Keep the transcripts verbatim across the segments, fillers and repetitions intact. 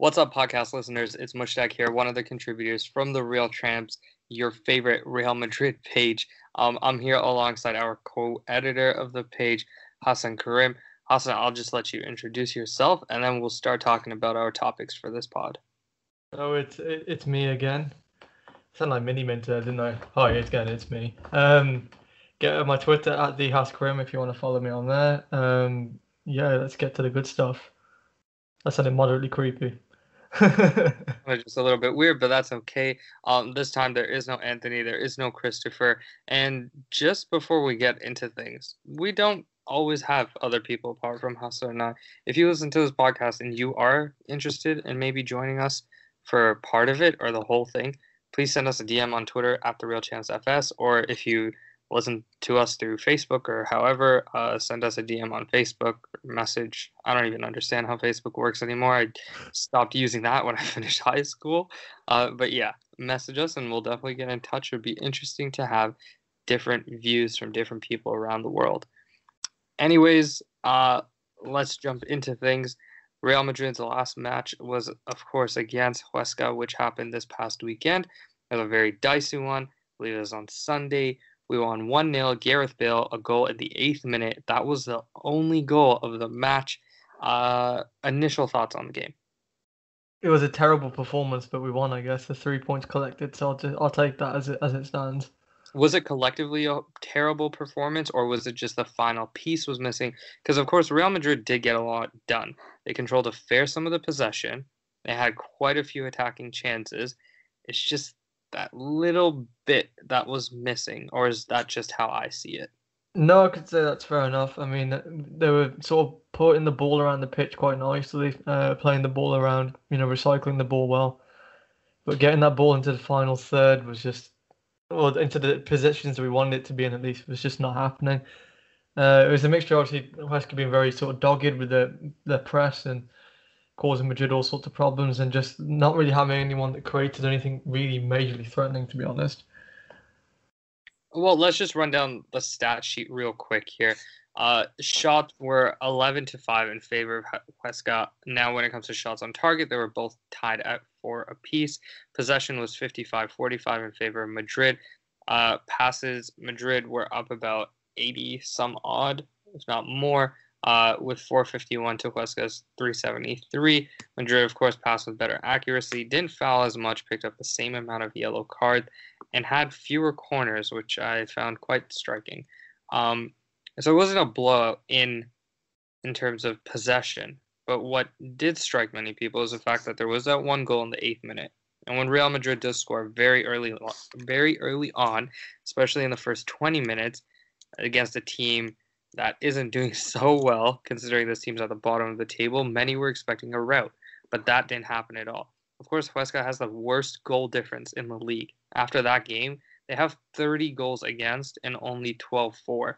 What's up, podcast listeners? It's Mushtaq here, one of the contributors from the Real Tramps, your favorite Real Madrid page. Um, I'm here alongside our co-editor of the page, Hassan Karim. Hassan, I'll just let you introduce yourself, and then we'll start talking about our topics for this pod. Oh, it's it, it's me again. Sound like Mini Minter, didn't I? Hi, it's again, it's me. Um, get on my Twitter at the Has Karim if you want to follow me on there. Um, yeah, let's get to the good stuff. That sounded moderately creepy. Just a little bit weird, but that's okay. Um, this time there is no Anthony, there is no Christopher, and just before we get into things, we don't always have other people apart from Hassan and I. If you listen to this podcast and you are interested in maybe joining us for part of it or the whole thing, please send us a D M on Twitter at the Real Chance F S, or if you listen to us through Facebook or however, uh, send us a D M on Facebook or message. I don't even understand how Facebook works anymore. I stopped using that when I finished high school. Uh, but yeah, message us and we'll definitely get in touch. It would be interesting to have different views from different people around the world. Anyways, uh, let's jump into things. Real Madrid's last match was, of course, against Huesca, which happened this past weekend. It was a very dicey one. I believe it was on Sunday. We won one nil. Gareth Bale, a goal at the eighth minute. That was the only goal of the match. Uh, initial thoughts on the game? It was a terrible performance, but we won, I guess. The three points collected, so I'll, just, I'll take that as it, as it stands. Was it collectively a terrible performance, or was it just the final piece was missing? Because, of course, Real Madrid did get a lot done. They controlled a fair sum of the possession. They had quite a few attacking chances. It's just that little bit that was missing, or is that just how I see it? No, I could say that's fair enough. I mean, they were sort of putting the ball around the pitch quite nicely, uh, playing the ball around, you know, recycling the ball well. But getting that ball into the final third was just, well, into the positions we wanted it to be in, at least, was just not happening. Uh, it was a mixture, obviously, Huesca being very sort of dogged with the the press and causing Madrid all sorts of problems, and just not really having anyone that created anything really majorly threatening, to be honest. Well, let's just run down the stat sheet real quick here. Uh, shots were eleven to five in favor of Huesca. Now, when it comes to shots on target, they were both tied at four apiece. Possession was fifty-five forty-five in favor of Madrid. Uh, passes, Madrid were up about eighty some odd, if not more, uh, with four fifty-one to Huesca's three seventy-three. Madrid, of course, passed with better accuracy, didn't foul as much, picked up the same amount of yellow cards, and had fewer corners, which I found quite striking. Um, so it wasn't a blowout in in terms of possession, but what did strike many people is the fact that there was that one goal in the eighth minute. And when Real Madrid does score very early, very early on, especially in the first twenty minutes, against a team that isn't doing so well, considering this team's at the bottom of the table, many were expecting a rout, but that didn't happen at all. Of course, Huesca has the worst goal difference in the league. After that game, they have thirty goals against and only twelve for.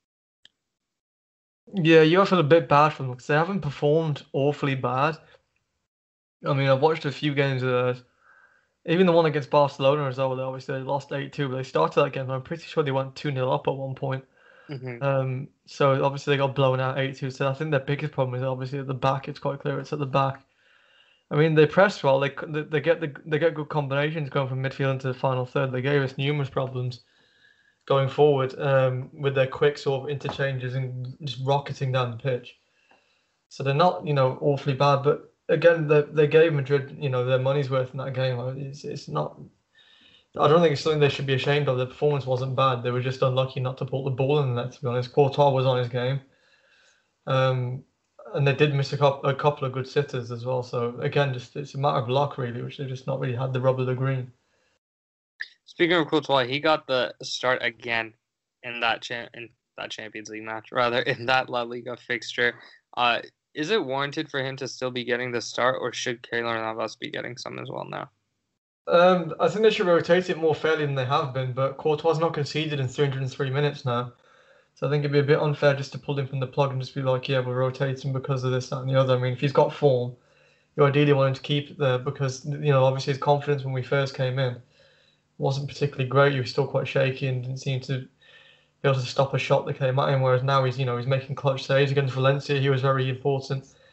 Yeah, you feel a bit bad for them because they haven't performed awfully bad. I mean, I've watched a few games of theirs. Even the one against Barcelona as well, they obviously they lost eight two, but they started that game, I'm pretty sure they went two nil up at one point. Mm-hmm. Um, so obviously they got blown out eight two. So I think their biggest problem is obviously at the back. It's quite clear it's at the back. I mean, they press well. They they get the they get good combinations going from midfield into the final third. They gave us numerous problems going forward um, with their quick sort of interchanges and just rocketing down the pitch. So they're not, you know, awfully bad. But again, they they gave Madrid, you know, their money's worth in that game. It's it's not. I don't think it's something they should be ashamed of. The performance wasn't bad. They were just unlucky not to put the ball in the net, to be honest. Courtois was on his game. Um, and they did miss a couple, a couple of good sitters as well. So again, just it's a matter of luck, really, which they've just not really had the rub of the green. Speaking of Courtois, he got the start again in that cha- in that Champions League match, rather in that La Liga fixture. Uh, is it warranted for him to still be getting the start, or should Keylor Navas be getting some as well now? Um, I think they should rotate it more fairly than they have been, but Courtois not conceded in three hundred three minutes now. So I think it'd be a bit unfair just to pull him from the plug and just be like, yeah, we're rotating because of this, that, and the other. I mean, if he's got form, you ideally want him to keep it there because, you know, obviously his confidence when we first came in wasn't particularly great. He was still quite shaky and didn't seem to be able to stop a shot that came at him, whereas now he's, you know, he's making clutch saves against Valencia. He was very important.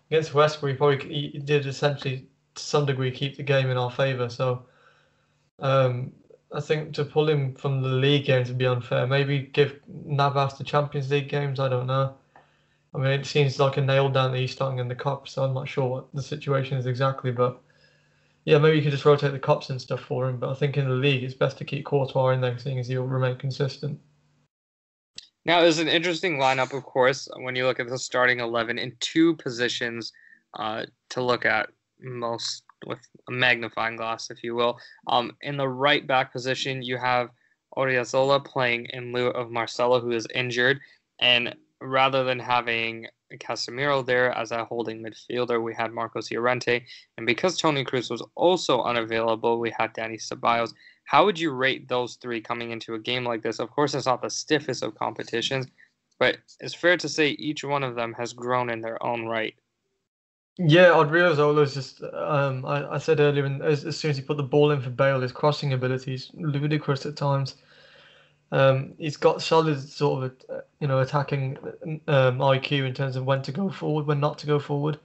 against West, we probably he did essentially to some degree keep the game in our favour. So um, I think to pull him from the league games would be unfair. Maybe give Navas the Champions League games. I don't know. I mean, it seems like a nail down that he's starting in the cup, so I'm not sure what the situation is exactly. But yeah, maybe you could just rotate the cups and stuff for him. But I think in the league, it's best to keep Courtois in there, seeing as he'll remain consistent. Now, it's an interesting lineup, of course, when you look at the starting eleven in two positions uh, to look at most with a magnifying glass, if you will. Um, in the right back position, you have Odriozola playing in lieu of Marcelo, who is injured. And rather than having Casemiro there as a holding midfielder, we had Marcos Llorente. And because Toni Kroos was also unavailable, we had Dani Ceballos. How would you rate those three coming into a game like this? Of course, it's not the stiffest of competitions, but it's fair to say each one of them has grown in their own right. Yeah, Odriozola is just. Um, I, I said earlier, and as, as soon as he put the ball in for Bale, his crossing ability is ludicrous at times. Um, he's got solid sort of, uh, you know, attacking um, I Q in terms of when to go forward, when not to go forward.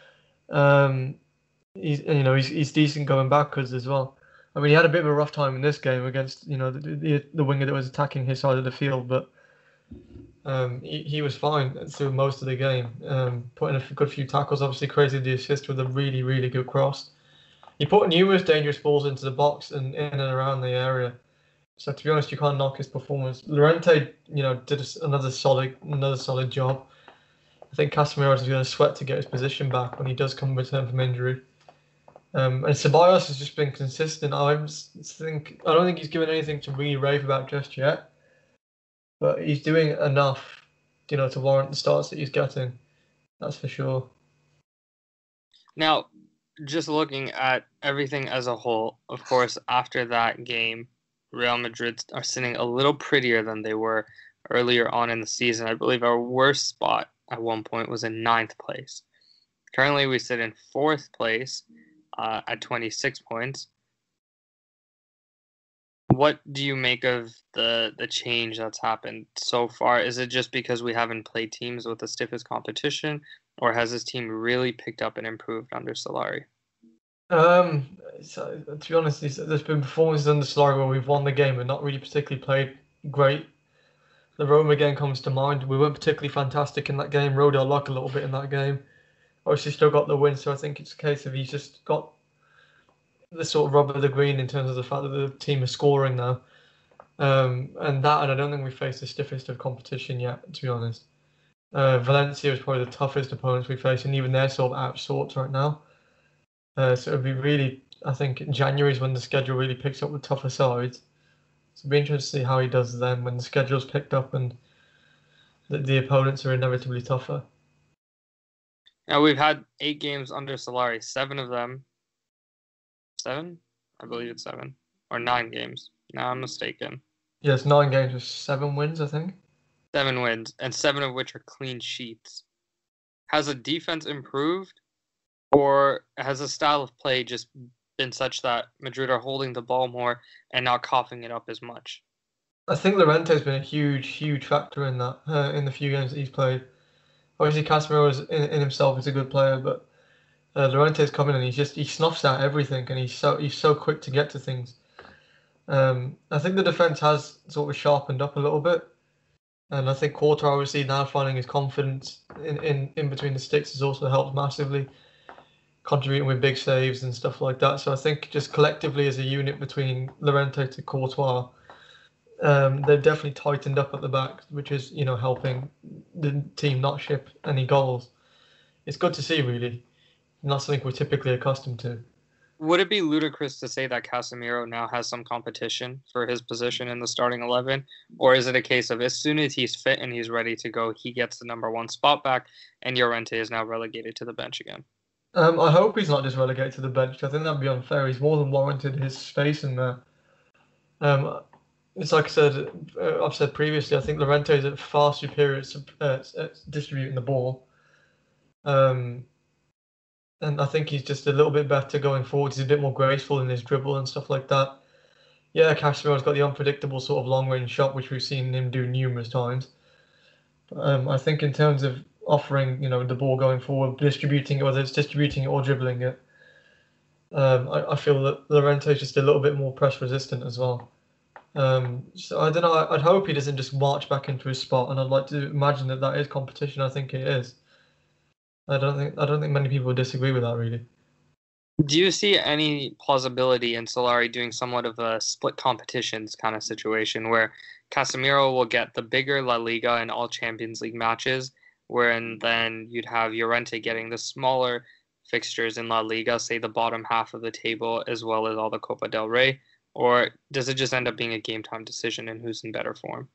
Um, he's, you know, he's, he's decent going backwards as well. I mean, he had a bit of a rough time in this game against, you know, the the, the winger that was attacking his side of the field, but um, he, he was fine through most of the game, um, putting a good few tackles. Obviously, created the assist with a really, really good cross. He put numerous dangerous balls into the box and in and around the area. So to be honest, you can't knock his performance. Llorente, you know, did another solid, another solid job. I think Casemiro is going to sweat to get his position back when he does come return from injury. Um, and Ceballos has just been consistent. I think I don't think he's given anything to really rave about just yet, but he's doing enough, you know, to warrant the starts that he's getting. That's for sure. Now, just looking at everything as a whole, of course, after that game, Real Madrid are sitting a little prettier than they were earlier on in the season. I believe our worst spot at one point was in ninth place. Currently, we sit in fourth place uh, at twenty-six points. What do you make of the the change that's happened so far? Is it just because we haven't played teams with the stiffest competition, or has this team really picked up and improved under Solari? Um, so, to be honest, there's been performances under Solari where we've won the game and not really particularly played great. The Roma game comes to mind. We weren't particularly fantastic in that game. Rode our luck a little bit in that game. Obviously, still got the win, so I think it's a case of he's just got the sort of rub of the green in terms of the fact that the team is scoring now. Um, and that, and I don't think we faced the stiffest of competition yet, to be honest. Uh, Valencia is probably the toughest opponents we face, and even they're sort of out of sorts right now. Uh, so it'll be really, I think January is when the schedule really picks up with tougher sides. So it'll be interesting to see how he does then when the schedule's picked up and the, the opponents are inevitably tougher. Now, we've had eight games under Solari, seven of them. Seven? I believe it's seven. Or nine games. Now I'm mistaken. Yes, nine games with seven wins, I think. Seven wins, and seven of which are clean sheets. Has the defense improved, or has the style of play just been such that Madrid are holding the ball more and not coughing it up as much? I think Llorente's been a huge, huge factor in that, uh, in the few games that he's played. Obviously, Casemiro is, in, in himself is a good player, but uh, Llorente's coming and he's just he snuffs out everything, and he's so he's so quick to get to things. Um, I think the defense has sort of sharpened up a little bit, and I think Courtois obviously now finding his confidence in, in, in between the sticks has also helped massively, contributing with big saves and stuff like that. So I think just collectively as a unit between Llorente to Courtois, um, they've definitely tightened up at the back, which is, you know, helping the team not ship any goals. It's good to see, really. Not something we're typically accustomed to. Would it be ludicrous to say that Casemiro now has some competition for his position in the starting eleven? Or is it a case of as soon as he's fit and he's ready to go, he gets the number one spot back and Llorente is now relegated to the bench again? Um, I hope he's not just relegated to the bench. I think that'd be unfair. He's more than warranted his space in there. Um, it's like I said, uh, I've said previously, I think Llorente is far superior at, uh, at distributing the ball. Um, and I think he's just a little bit better going forward. He's a bit more graceful in his dribble and stuff like that. Yeah, Casemiro's got the unpredictable sort of long-range shot, which we've seen him do numerous times. Um, I think in terms of offering, you know, the ball going forward, distributing it, whether it's distributing it or dribbling it. Um, I, I feel that Llorente is just a little bit more press resistant as well. Um, so I don't know. I'd hope he doesn't just march back into his spot, and I'd like to imagine that that is competition. I think it is. I don't think I don't think many people would disagree with that, really. Do you see any plausibility in Solari doing somewhat of a split competitions kind of situation where Casemiro will get the bigger La Liga and all Champions League matches, wherein then you'd have Llorente getting the smaller fixtures in La Liga, say the bottom half of the table, as well as all the Copa del Rey? Or does it just end up being a game time decision and who's in better form?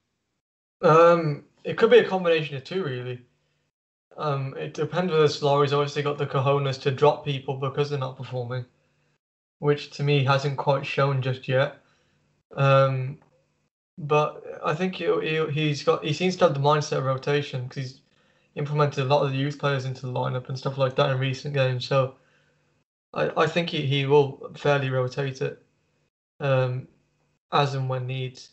Um, it could be a combination of two, really. Um, it depends whether Solari's obviously got the cojones to drop people because they're not performing, which to me hasn't quite shown just yet. Um, but I think he, he, he's got he seems to have the mindset of rotation because he's implemented a lot of the youth players into the lineup and stuff like that in recent games. So I, I think he, he will fairly rotate it um, as and when needs.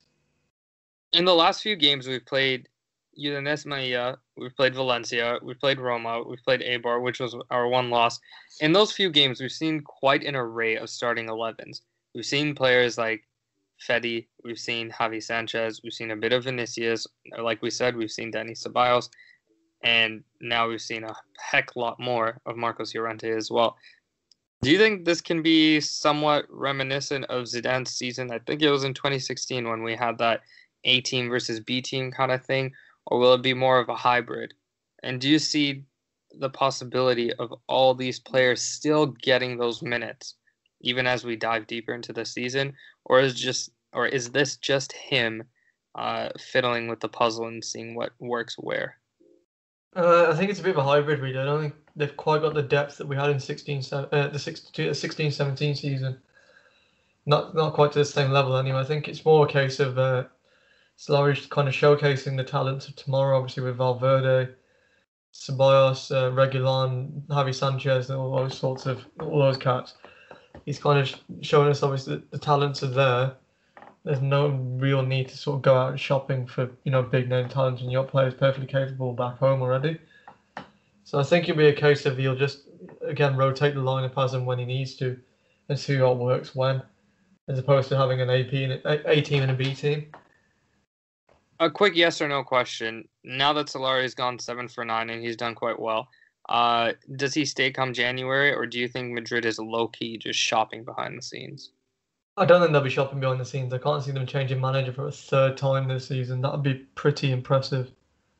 In the last few games we've played Udinese Maia, we've played Valencia, we've played Roma, we've played Eibar, which was our one loss. In those few games, we've seen quite an array of starting elevens. We've seen players like Fede, we've seen Javi Sanchez, we've seen a bit of Vinicius. Like we said, we've seen Dani Ceballos, and now we've seen a heck lot more of Marcos Llorente as well. Do you think this can be somewhat reminiscent of Zidane's season? I think it was in twenty sixteen when we had that A team versus B team kind of thing, or will it be more of a hybrid? And do you see the possibility of all these players still getting those minutes, even as we dive deeper into the season, or is just, or is this just him uh, fiddling with the puzzle and seeing what works where? Uh, I think it's a bit of a hybrid, really. I don't think they've quite got the depth that we had in sixteen, uh, the sixteen seventeen season. Not not quite to the same level anyway. I think it's more a case of uh, Solari's kind of showcasing the talents of tomorrow, obviously with Valverde, Ceballos, uh, Reguilon, Javi Sanchez, and all those sorts of all those cats. He's kind of showing us obviously that the talents are there. There's no real need to sort of go out shopping for, you know, big name talent, and your player's perfectly capable back home already. So I think it'll be a case of he'll just again rotate the lineup as and when he needs to, and see what works when, as opposed to having an A P and a, a team and a B team. A quick yes or no question. Now that Solari's gone seven for nine and he's done quite well, uh, does he stay come January, or do you think Madrid is low key just shopping behind the scenes? I don't think they'll be shopping behind the scenes. I can't see them changing manager for a third time this season. That would be pretty impressive.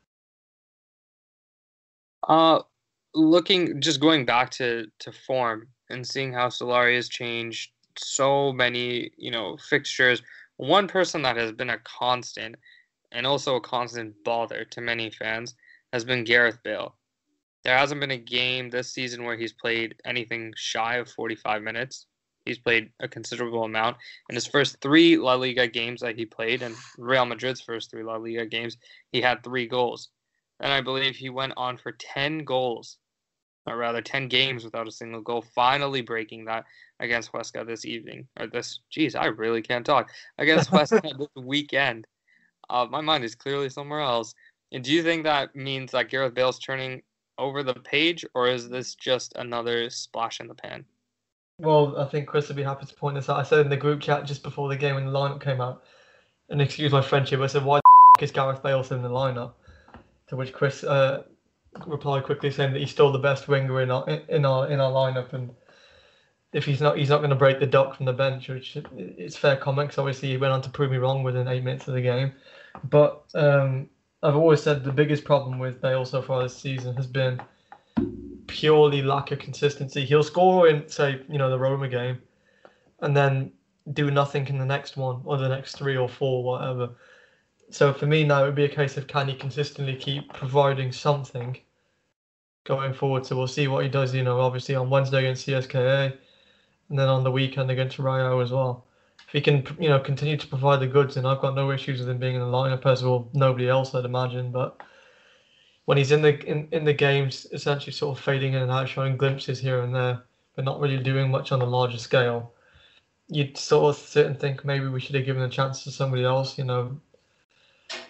Uh, looking, just going back to, to form and seeing how Solari has changed so many, you know, fixtures. One person that has been a constant and also a constant bother to many fans has been Gareth Bale. There hasn't been a game this season where he's played anything shy of forty-five minutes. He's played a considerable amount. In his first three La Liga games that he played, and Real Madrid's first three La Liga games, he had three goals. And I believe he went on for ten goals, or rather ten games without a single goal, finally breaking that against Huesca this evening. Or this, geez, I really can't talk. Against Huesca this weekend. Uh, my mind is clearly somewhere else. And do you think that means that Gareth Bale's turning over the page, or is this just another splash in the pan? Well, I think Chris would be happy to point this out. I said in the group chat just before the game when the lineup came out, and excuse my friendship, I said, why the is Gareth Bale still in the lineup? To which Chris uh, replied quickly saying that he's still the best winger in our in our in our lineup, and if he's not, he's not going to break the duck from the bench, which is fair comment. Because obviously he went on to prove me wrong within eight minutes of the game. But um, I've always said the biggest problem with Bale so far this season has been purely lack of consistency. He'll score in, say, you know, the Roma game, and then do nothing in the next one or the next three or four, whatever. So for me now, it would be a case of can he consistently keep providing something going forward. So we'll see what he does, you know, obviously on Wednesday against C S K A, and then on the weekend against Rayo as well. If he can, you know, continue to provide the goods, and I've got no issues with him being in the lineup as well. Nobody else, I'd imagine. But when he's in the in, in the games, essentially sort of fading in and out, showing glimpses here and there, but not really doing much on a larger scale, you'd sort of sit and think maybe we should have given a chance to somebody else, you know.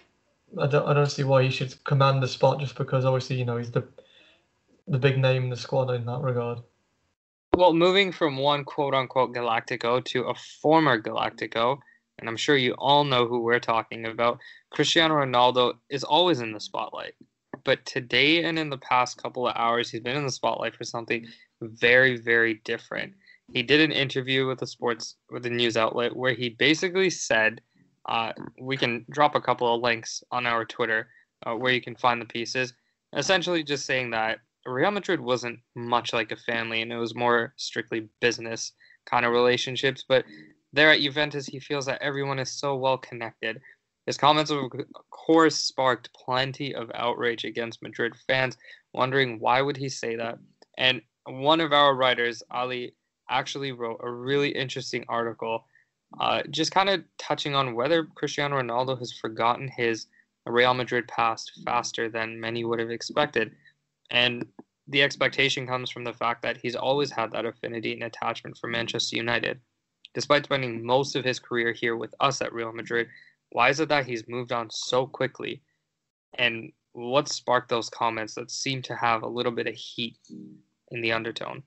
I don't I don't see why he should command the spot just because obviously you know he's the the big name in the squad in that regard. Well, moving from one quote unquote Galactico to a former Galactico, and I'm sure you all know who we're talking about, Cristiano Ronaldo is always in the spotlight. But today and in the past couple of hours, he's been in the spotlight for something very, very different. He did an interview with a sports with a news outlet where he basically said, uh, we can drop a couple of links on our Twitter uh, where you can find the pieces, essentially just saying that Real Madrid wasn't much like a family and it was more strictly business kind of relationships. But there at Juventus, he feels that everyone is so well connected. His comments, of course, sparked plenty of outrage against Madrid fans, wondering why would he say that. And one of our writers, Ali, actually wrote a really interesting article uh, just kind of touching on whether Cristiano Ronaldo has forgotten his Real Madrid past faster than many would have expected. And the expectation comes from the fact that he's always had that affinity and attachment for Manchester United. Despite spending most of his career here with us at Real Madrid, why is it that he's moved on so quickly? And what sparked those comments that seem to have a little bit of heat in the undertone?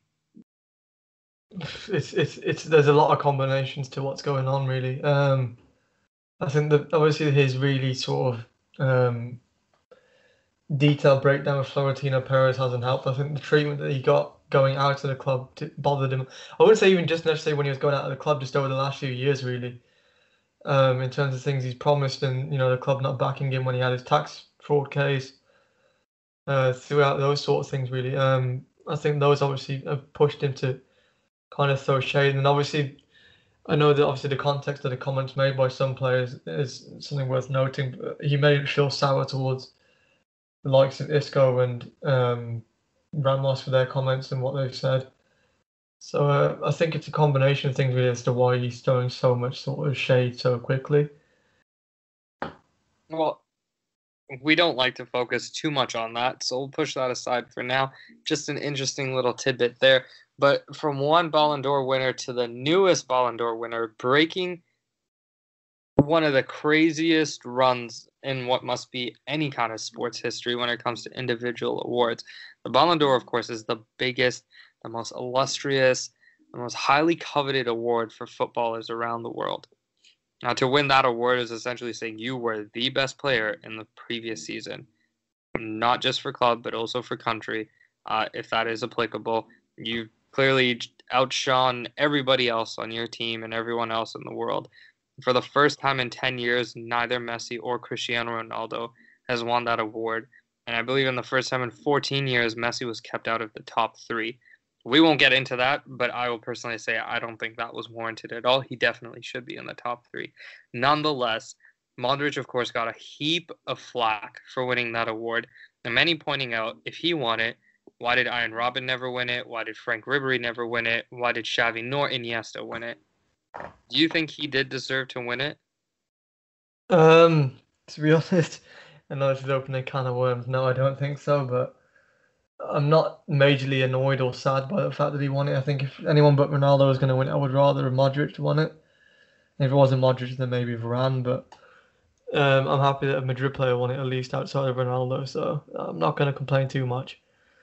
It's it's it's there's a lot of combinations to what's going on really. Um, I think that obviously his really sort of um, detailed breakdown of Florentino Perez hasn't helped. I think the treatment that he got going out of the club bothered him. I wouldn't say even just necessarily when he was going out of the club, just over the last few years really. Um, in terms of things he's promised and you know the club not backing him when he had his tax fraud case. Uh, throughout those sort of things really. Um, I think those obviously have pushed him to kind of throw shade, and obviously I know that obviously the context of the comments made by some players is something worth noting. But he made it feel sour towards the likes of Isco and um, Ramos for their comments and what they've said. So uh, I think it's a combination of things really as to why he's throwing so much sort of shade so quickly. Well, we don't like to focus too much on that, so we'll push that aside for now. Just an interesting little tidbit there. But from one Ballon d'Or winner to the newest Ballon d'Or winner, breaking one of the craziest runs in what must be any kind of sports history when it comes to individual awards. The Ballon d'Or, of course, is the biggest, the most illustrious, the most highly coveted award for footballers around the world. Now, to win that award is essentially saying you were the best player in the previous season, not just for club, but also for country, uh, if that is applicable. You clearly outshone everybody else on your team and everyone else in the world. For the first time in ten years, neither Messi or Cristiano Ronaldo has won that award. And I believe in the first time in fourteen years, Messi was kept out of the top three. We won't get into that, but I will personally say I don't think that was warranted at all. He definitely should be in the top three. Nonetheless, Modric, of course, got a heap of flack for winning that award. And many pointing out, if he won it, why did Ian Robin never win it? Why did Frank Ribery never win it? Why did Xavi nor Iniesta win it? Do you think he did deserve to win it? Um, to be honest, I know this is opening a can of worms. No, I don't think so, but I'm not majorly annoyed or sad by the fact that he won it. I think if anyone but Ronaldo was going to win it, I would rather have Modric won it. If it wasn't Modric, then maybe Varane, but um, I'm happy that a Madrid player won it at least outside of Ronaldo, so I'm not going to complain too much.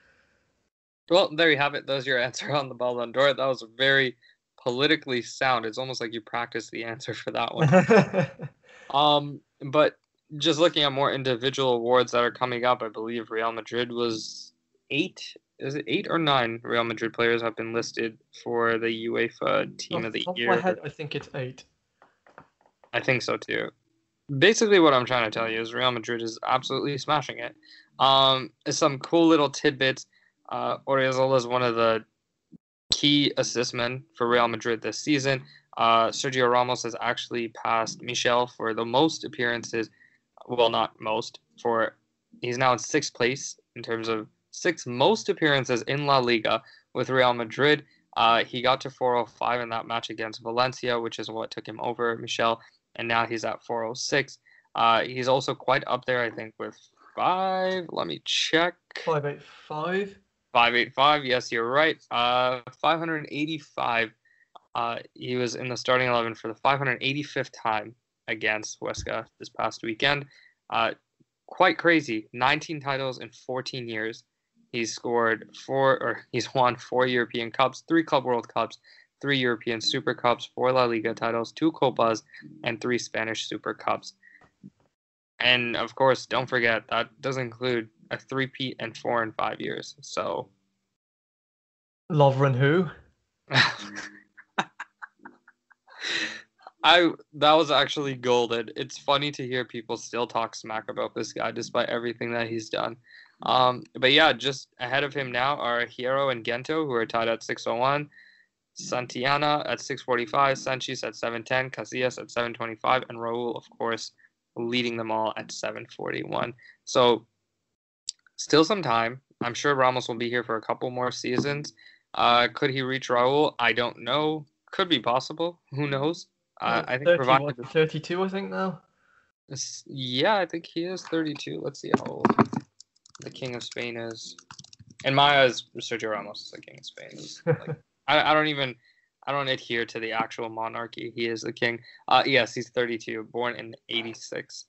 Well, there you have it. There's your answer on the Ballon d'Or. That was very politically sound. It's almost like you practiced the answer for that one. um, but just looking at more individual awards that are coming up, I believe Real Madrid was eight. Is it eight or nine Real Madrid players have been listed for the UEFA Team Off of the top Year? Of my head, I think it's eight. I think so too. Basically, what I'm trying to tell you is Real Madrid is absolutely smashing it. Um, some cool little tidbits. Uh, Odriozola is one of the key assist men for Real Madrid this season. Uh, Sergio Ramos has actually passed Michel for the most appearances. Well, not most. For he's now in sixth place in terms of six most appearances in La Liga with Real Madrid. Uh, he got to four oh five in that match against Valencia, which is what took him over Michel, and now he's at four oh six. Uh, he's also quite up there, I think, with five. Let me check. five eighty-five. five eighty-five, yes, you're right. Uh, five hundred eighty-five. Uh, he was in the starting eleven for the five hundred eighty-fifth time against Huesca this past weekend. Uh, quite crazy. nineteen titles in fourteen years. He's scored four, or he's won four European Cups, three Club World Cups, three European Super Cups, four La Liga titles, two Copas, and three Spanish Super Cups. And of course, don't forget that does include a three-peat and four in five years. So, Lovren who? I that was actually golden. It's funny to hear people still talk smack about this guy despite everything that he's done. Um, but yeah, just ahead of him now are Hierro and Gento, who are tied at six oh one, Santillana at six forty-five, Sanchez at seven ten, Casillas at seven twenty-five, and Raul, of course, leading them all at seven forty-one. So still some time. I'm sure Ramos will be here for a couple more seasons. Uh, could he reach Raul? I don't know. Could be possible. Who knows? Uh, I think thirty, provided what, thirty-two, I think now. Yeah, I think he is thirty-two. Let's see how old the King of Spain is. In my eyes, Sergio Ramos is the King of Spain. Like, I, I don't even, I don't adhere to the actual monarchy. He is the king. Uh, yes, he's thirty-two, born in eighty-six.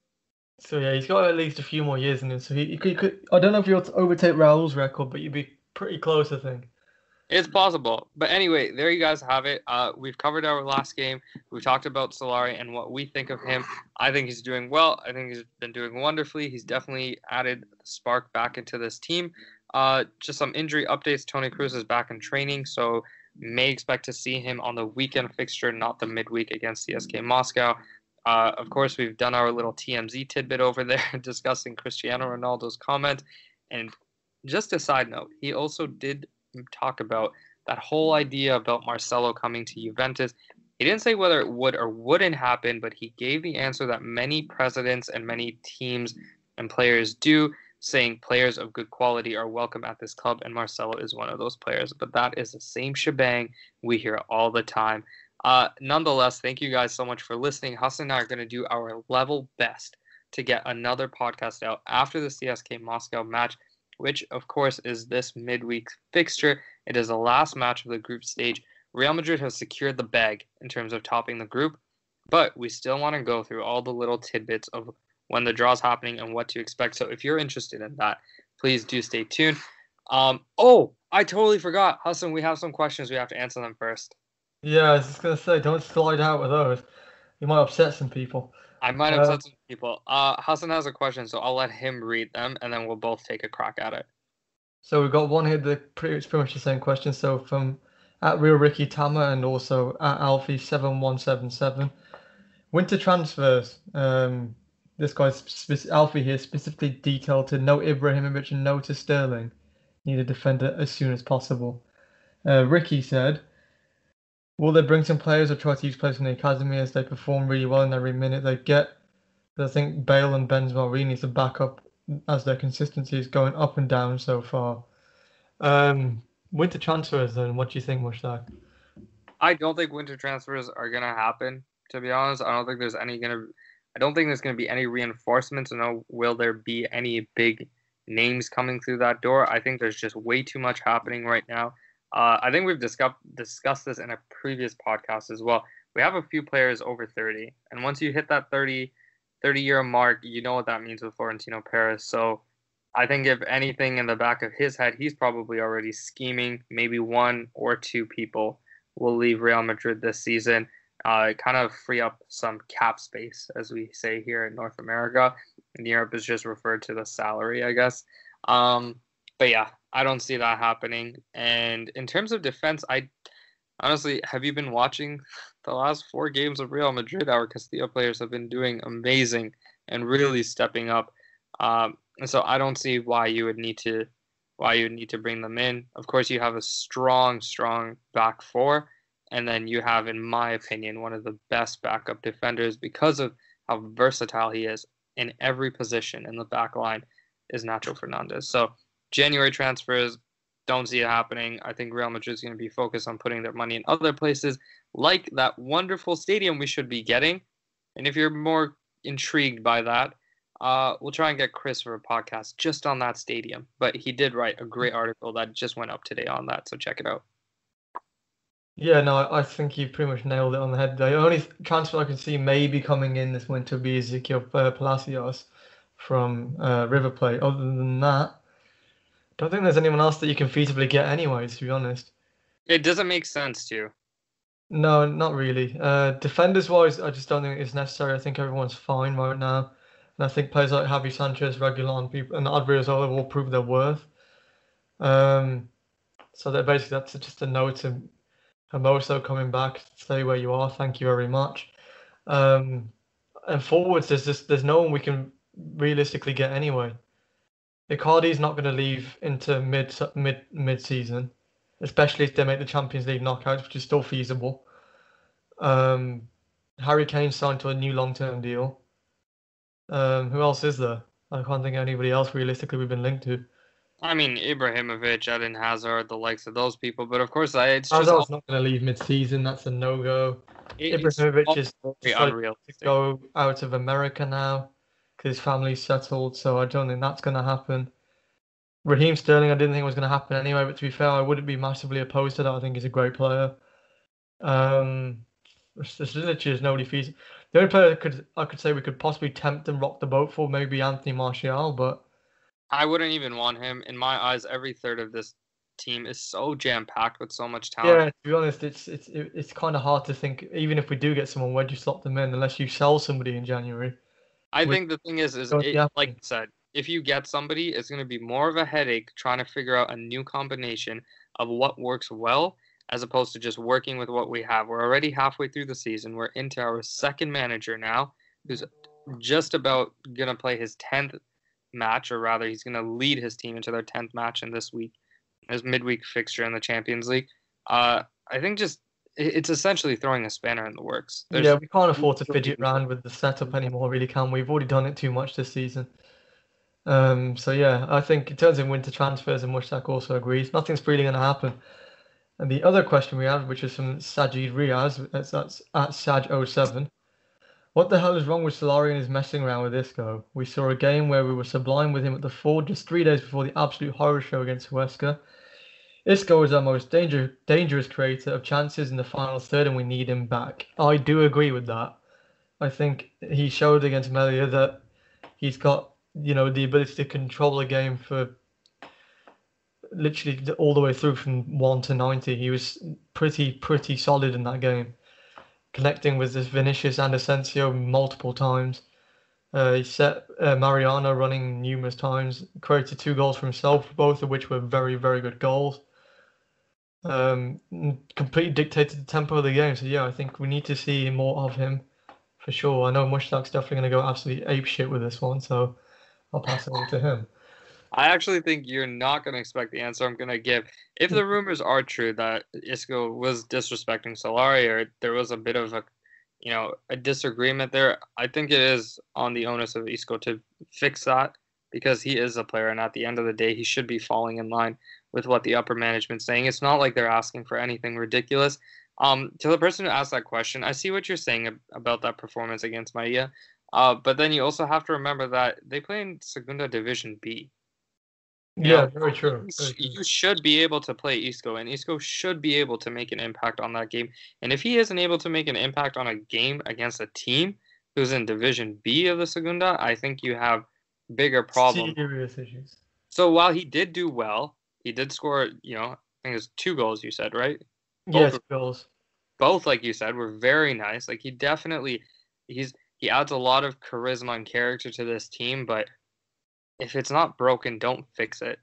So yeah, he's got at least a few more years in him. So he, he, could, he could, I don't know if you'll overtake Raul's record, but you'd be pretty close, I think. It's possible. But anyway, there you guys have it. Uh, we've covered our last game. We talked about Solari and what we think of him. I think he's doing well. I think he's been doing wonderfully. He's definitely added the spark back into this team. Uh, just some injury updates. Toni Kroos is back in training, so may expect to see him on the weekend fixture, not the midweek against C S K Moscow. Uh, of course, we've done our little T M Z tidbit over there discussing Cristiano Ronaldo's comment. And just a side note, he also did talk about that whole idea about Marcelo coming to Juventus. He didn't say whether it would or wouldn't happen, but he gave the answer that many presidents and many teams and players do, saying players of good quality are welcome at this club, and Marcelo is one of those players. But that is the same shebang we hear all the time. Uh, nonetheless, thank you guys so much for listening. Hassan and I are going to do our level best to get another podcast out after the C S K Moscow match, which, of course, is this midweek fixture. It is the last match of the group stage. Real Madrid has secured the bag in terms of topping the group, but we still want to go through all the little tidbits of when the draw's happening and what to expect. So if you're interested in that, please do stay tuned. Um, oh, I totally forgot. Hassan, we have some questions. We have to answer them first. Yeah, I was just going to say, don't slide out with those. You might upset some people. I might upset uh, some people. Uh, Hassan has a question, so I'll let him read them, and then we'll both take a crack at it. So we've got one here that pretty, it's pretty much the same question. So from at Real Ricky Tama and also at Alfie seven one seven seven. Winter transfers. Um, this guy's spe- Alfie here specifically detailed to no Ibrahimovic and no to Sterling. Need a defender as soon as possible. Uh, Ricky said, will they bring some players or try to use players from the academy as they perform really well in every minute they get? But I think Bale and Benzema really need to back up as their consistency is going up and down so far. Um, winter transfers then, what do you think, Mushtaq? I don't think winter transfers are going to happen, to be honest. I don't think there's any going to I don't think there's going to be any reinforcements. No, will there be any big names coming through that door? I think there's just way too much happening right now. Uh, I think we've discussed discussed this in a previous podcast as well. We have a few players over thirty, and once you hit that thirty, thirty year mark, you know what that means with Florentino Perez. So I think if anything in the back of his head, he's probably already scheming. Maybe one or two people will leave Real Madrid this season. Uh, kind of free up some cap space, as we say here in North America. In Europe, is just referred to the salary, I guess. Um, but yeah, I don't see that happening. And in terms of defense, I honestly, have you been watching the last four games of Real Madrid? Our Castilla players have been doing amazing and really stepping up. Um, and so I don't see why you would need to why you would need to bring them in. Of course, you have a strong, strong back four. And then you have, in my opinion, one of the best backup defenders because of how versatile he is in every position in the back line is Nacho Fernandez. So January transfers, don't see it happening. I think Real Madrid is going to be focused on putting their money in other places, like that wonderful stadium we should be getting. And if you're more intrigued by that, uh, we'll try and get Chris for a podcast just on that stadium. But he did write a great article that just went up today on that, so check it out. Yeah, no, I think you pretty much nailed it on the head. The only transfer I can see maybe coming in this winter would be Ezequiel uh, Palacios. from uh, River Plate. Other than that, I don't think there's anyone else that you can feasibly get anyways, to be honest. It doesn't make sense to. No, not really. Uh, defenders wise, I just don't think it's necessary. I think everyone's fine right now. And I think players like Javi Sanchez, Reguilon, people, and Adriozola will prove their worth. Um, so that basically that's just a note to Hermoso coming back. Stay where you are. Thank you very much. Um, and forwards, there's just there's no one we can realistically get anyway. Icardi's not going to leave into mid mid mid season, especially if they make the Champions League knockouts, which is still feasible. Um, Harry Kane signed to a new long term deal. Um, who else is there? I can't think of anybody else realistically we've been linked to. I mean, Ibrahimovic, Eden Hazard, the likes of those people, but of course, I, it's just Hazard's not going to leave mid season. That's a no go. Ibrahimovic is unreal to go out of America now because his family's settled, so I don't think that's going to happen. Raheem Sterling, I didn't think it was going to happen anyway, but to be fair, I wouldn't be massively opposed to that. I think he's a great player. Um, there's literally just nobody feasible. The only player I could I could say we could possibly tempt and rock the boat for maybe Anthony Martial, but I wouldn't even want him. In my eyes, every third of this team is so jam packed with so much talent. Yeah, to be honest, it's it's it's kind of hard to think. Even if we do get someone, where'd you slot them in? Unless you sell somebody in January. I think the thing is, is it, yeah. like I said, if you get somebody, it's going to be more of a headache trying to figure out a new combination of what works well, as opposed to just working with what we have. We're already halfway through the season. We're into our second manager now, who's just about going to play his tenth match, or rather, he's going to lead his team into their tenth match in this week, his midweek fixture in the Champions League. Uh, I think just it's essentially throwing a spanner in the works. There's, yeah, we can't afford to fidget around with the setup anymore, really, can we? We've already done it too much this season. Um, so yeah, I think in terms of winter transfers, and Mushtaq also agrees, nothing's really going to happen. And the other question we had, which is from Sajid Riaz, that's, that's at Saj oh seven. What the hell is wrong with Solari and his messing around with Isco? We saw a game where we were sublime with him at the Ford just three days before the absolute horror show against Huesca. Isco is our most danger, dangerous creator of chances in the final third, and we need him back. I do agree with that. I think he showed against Melilla that he's got, you know, the ability to control a game for literally all the way through from one to ninety. He was pretty, pretty solid in that game, connecting with this Vinicius and Asensio multiple times. Uh, he set uh, Mariano running numerous times, created two goals for himself, both of which were very, very good goals. Um, completely dictated the tempo of the game. So yeah, I think we need to see more of him for sure. I know Mushtaq's definitely going to go absolutely ape shit with this one, so I'll pass it over to him. I actually think you're not going to expect the answer I'm going to give. If the rumors are true that Isco was disrespecting Solari, or there was a bit of a, you know, a disagreement there, I think it is on the onus of Isco to fix that, because he is a player, and at the end of the day, he should be falling in line with what the upper management's saying. It's not like they're asking for anything ridiculous. Um, to the person who asked that question, I see what you're saying about that performance against Maia, uh, but then you also have to remember that they play in Segunda Division B. You yeah, know, very true. very true. You should be able to play Isco, and Isco should be able to make an impact on that game. And if he isn't able to make an impact on a game against a team who's in Division B of the Segunda, I think you have bigger problems. Serious issues. So while he did do well, he did score, you know, I think it was two goals, you said, right? Both yes, goals. Both, like you said, were very nice. Like, he definitely, he's he adds a lot of charisma and character to this team, but if it's not broken, don't fix it.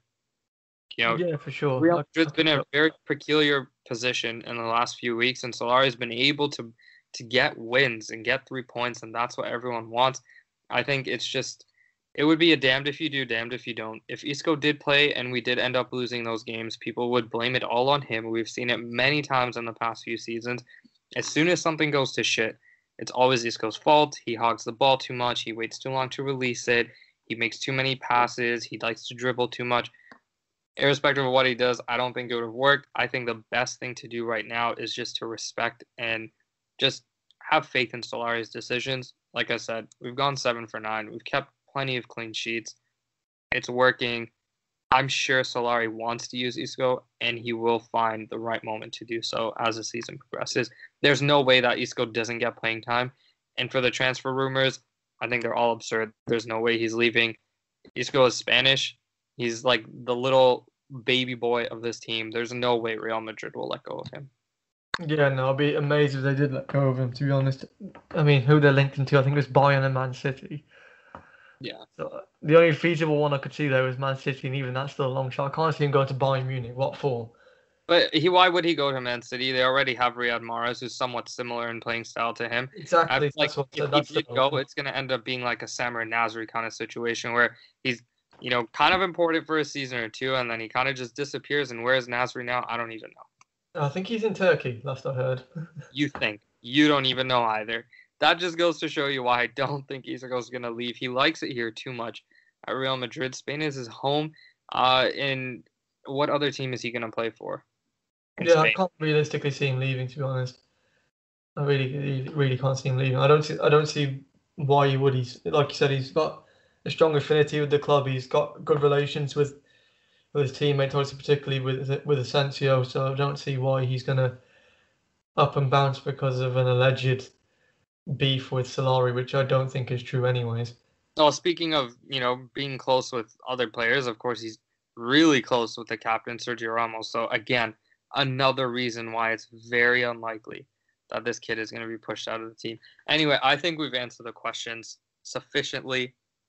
You know, yeah, for sure. Real Madrid's been in a very peculiar position in the last few weeks, and Solari's been able to to get wins and get three points, and that's what everyone wants. I think it's just, it would be a damned if you do, damned if you don't. If Isco did play and we did end up losing those games, people would blame it all on him. We've seen it many times in the past few seasons. As soon as something goes to shit, it's always Isco's fault. He hogs the ball too much. He waits too long to release it. He makes too many passes. He likes to dribble too much. Irrespective of what he does, I don't think it would have worked. I think the best thing to do right now is just to respect and just have faith in Solari's decisions. Like I said, we've gone seven for nine. We've kept plenty of clean sheets. It's working. I'm sure Solari wants to use Isco, and he will find the right moment to do so as the season progresses. There's no way that Isco doesn't get playing time. And for the transfer rumors, I think they're all absurd. There's no way he's leaving. Isco is Spanish. He's like the little baby boy of this team. There's no way Real Madrid will let go of him. Yeah, no, I'd be amazed if they did let go of him, to be honest. I mean, who they're linked into, I think it was Bayern and Man City. Yeah. So the only feasible one I could see there was Man City, and even that's still a long shot. I can't see him going to Bayern Munich. What for? But he, why would he go to Man City? They already have Riyad Mahrez, who's somewhat similar in playing style to him. Exactly. Like, that's what if that's he did go, it's going to end up being like a Samir Nasri kind of situation where he's, you know, kind of important for a season or two, and then he kind of just disappears. And where's Nasri now? I don't even know. I think he's in Turkey, last I heard. You think. You don't even know either. That just goes to show you why I don't think Isco's going to leave. He likes it here too much at Real Madrid. Spain is his home. Uh, and what other team is he going to play for? Yeah, Spain? I can't realistically see him leaving, to be honest. I really, really can't see him leaving. I don't see, I don't see why he would. He's, like you said, he's got a strong affinity with the club. He's got good relations with, with his teammates, obviously particularly with with Asensio. So I don't see why he's going to up and bounce because of an alleged beef with Solari, which I don't think is true anyways. Oh, speaking of, you know, being close with other players, of course, he's really close with the captain, Sergio Ramos. So, again, another reason why it's very unlikely that this kid is going to be pushed out of the team. Anyway, I think we've answered the questions sufficiently.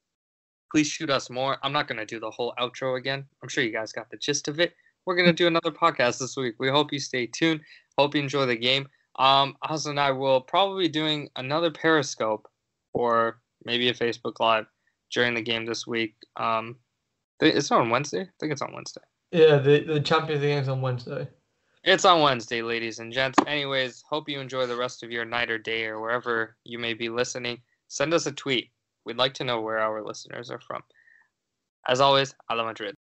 Please shoot us more. I'm not going to do the whole outro again. I'm sure you guys got the gist of it. We're going to do another podcast this week. We hope you stay tuned. Hope you enjoy the game. Um, Hasan and I will probably be doing another Periscope or maybe a Facebook Live during the game this week. Um, it's on Wednesday? I think it's on Wednesday. Yeah, the, the Champions League game's on Wednesday. It's on Wednesday, ladies and gents. Anyways, hope you enjoy the rest of your night or day or wherever you may be listening. Send us a tweet. We'd like to know where our listeners are from. As always, Hala Madrid.